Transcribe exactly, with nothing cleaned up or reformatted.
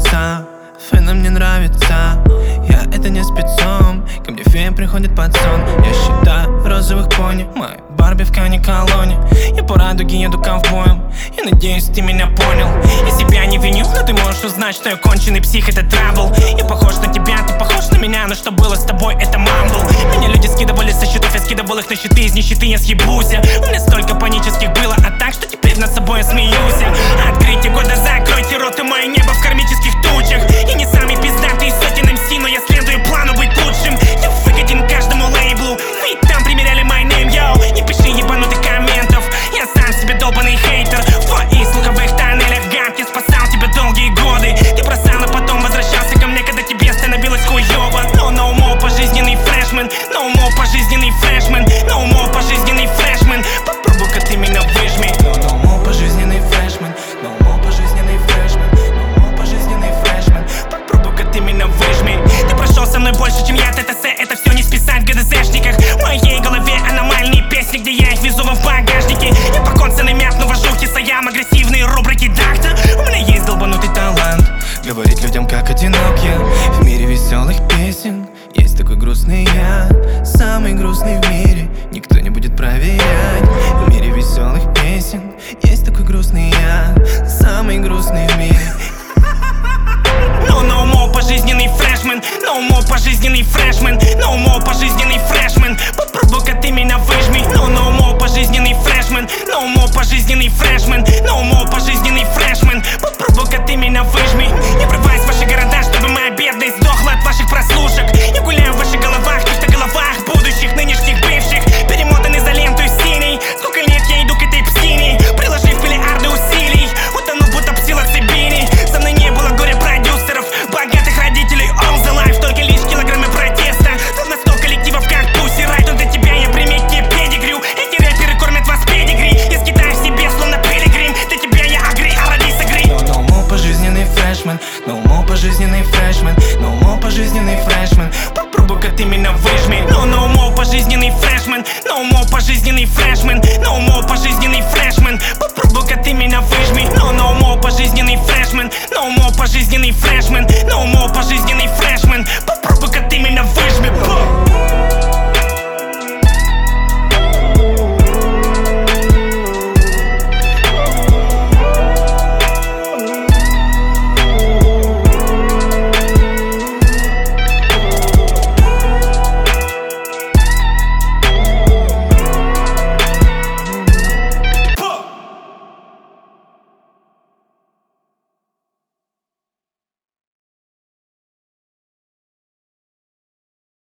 нравится, фэна мне нравится. Я это не спецом, ко мне фея приходит под сон. Я считаю розовых пони, моя Барби в кани-колоне. Я по радуге еду ковбоем, я надеюсь, ты меня понял. Я себя не виню, но ты можешь узнать, что я конченый псих, это трабл. Я похож на тебя, ты похож на меня, но что было с тобой, это мамбл. Меня люди скидывали со счетов, я скидывал их на щиты, из нищеты я съебусь. У меня столько панических было атак, что теперь над собой я смеюсь. Откройте года, закройте рот, и мое небо в кармических тучах. И не самый пиздатый сотен эм си, но я следую плану быть лучшим. Я выгоден каждому лейблу, ведь там примеряли мой нейм, йоу. Не пиши ебанутых комментов, я сам себе долбанный хейтер. В твоих слуховых тоннелях гад, я спасал тебя долгие годы. Ты бросал, а потом возвращался ко мне, когда тебе становилось хуёво. Но no more пожизненный фрешмен, no more пожизненный фрешмен, no more пожизненный фрешмен. Попробуй-ка ты меня выжми. No, no more пожизненный фрешмен, no more пожизненный фрешмен, no more пожизненный фрешмен. Попробуй-ка ты меня выжми. Ты прошел со мной больше, чем я ТТС, это все не списать в ГДЗшниках. В моей голове аномальные песни, где я их везу вам в багажнике. Я по концерной мятну вожу хисаям, агрессивные рубрики дакта. У меня есть долбанутый талант говорить людям, как одинок я. В мире веселых песен есть такой грустный я, самый грустный в мире, никто не будет проверять. В мире веселых песен есть такой грустный я, самый грустный в мире. No, no more пожизненный фрешмен, no more пожизненный фрешмен, no more пожизненный фрешмен. Попробуй-ка ты меня выжми. No, no more пожизненный фрешмен, no more пожизненный фрешмен, no more пожизненный фрешмен. Попробуй-ка ты меня выжми. Не врывайся в ваши города, чтобы моя бедность сдохла от ваших прослушек. Я гуляю в ваших головах, в головах будущих, нынешних, бывших, перемотанный за ленту синей. Сколько лет я иду к этой псине, приложив миллиарды усилий, утону будто псилоцибине. Со мной не было горя продюсеров, богатых родителей, all the life, только лишь килограммы протеста. Словно сто коллективов, как Pussy Riot, но для тебя я примите педигрю. Эти рэперы кормят вас педигри, я скидаю в себе, словно пилигрим. Для тебя я агри, а ради согри. No, no more пожизненный фрешмен, no more пожизненный фрешмен, no more пожизненный фрешмен. Попробуй-ка ты меня выжми. No, no more пожизненный фрешмен, no more пожизненный фрешмен, no more пожизненный фрешмен. Попробуй-ка ты меня выжми. No, no more пожизненный фрешмен, no more пожизненный фрешмен, no more пожизненный фрешмен. Попробуй-ка ты меня выжми.